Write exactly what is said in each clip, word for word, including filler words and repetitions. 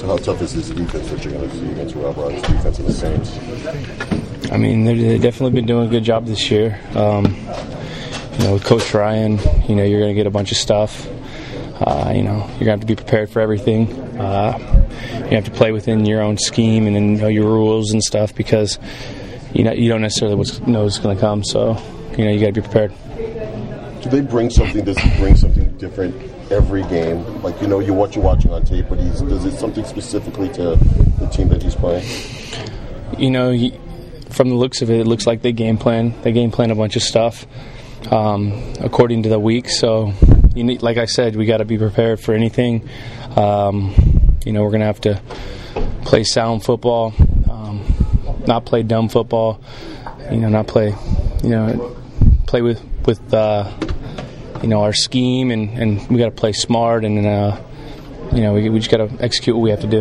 how tough is this defense that you're going to see against Rob Roberts' defense in the Saints? I mean, they've, they've definitely been doing a good job this year. Um, you know, with Coach Ryan, you know, you're going to get a bunch of stuff. Uh, you know, you're going to have to be prepared for everything. Uh, you have to play within your own scheme and then know your rules and stuff because you know you don't necessarily know what's going to come. So, you know, you got to be prepared. Do they bring something? Does he bring something different every game? Like, you know, you what you're watching on tape, but he's does it something specifically to the team that he's playing? You know, he, from the looks of it, it looks like they game plan. They game plan a bunch of stuff um, according to the week. So, you need, like I said, we got to be prepared for anything. Um, you know, we're going to have to play sound football, um, not play dumb football. You know, not play, you know, play with with uh, you know our scheme, and, and we got to play smart, and uh, you know we we just got to execute what we have to do.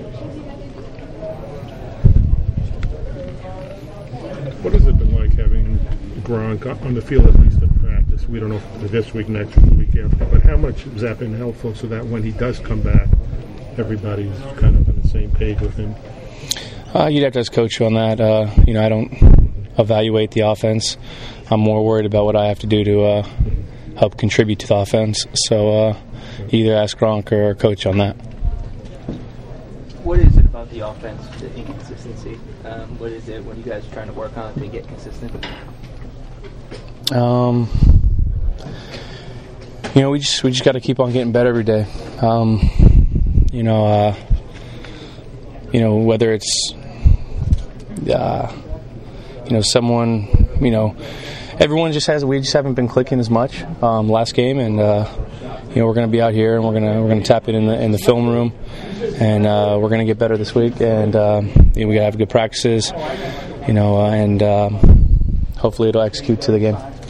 What has it been like having Gronk on the field, at least in practice? We don't know if this week, next week, the week after, but how much has that been helpful so that when he does come back, everybody's kind of on the same page with him? Uh, you'd have to ask Coach on that. Uh, you know, I don't evaluate the offense. I'm more worried about what I have to do to uh, help contribute to the offense. So uh, either ask Gronk or Coach on that. What is it about the offense, the inconsistency? Um, what is it when you guys are trying to work on it to get consistent? Um, you know, we just we just got to keep on getting better every day. Um, you know, uh, you know whether it's uh, you know someone, you know, everyone just has. We just haven't been clicking as much um, last game, and uh, you know we're going to be out here and we're going to we're going to tap it in the in the film room, and uh, we're going to get better this week, and um, you know, we got to have good practices, you know, uh, and um, hopefully it'll execute to the game.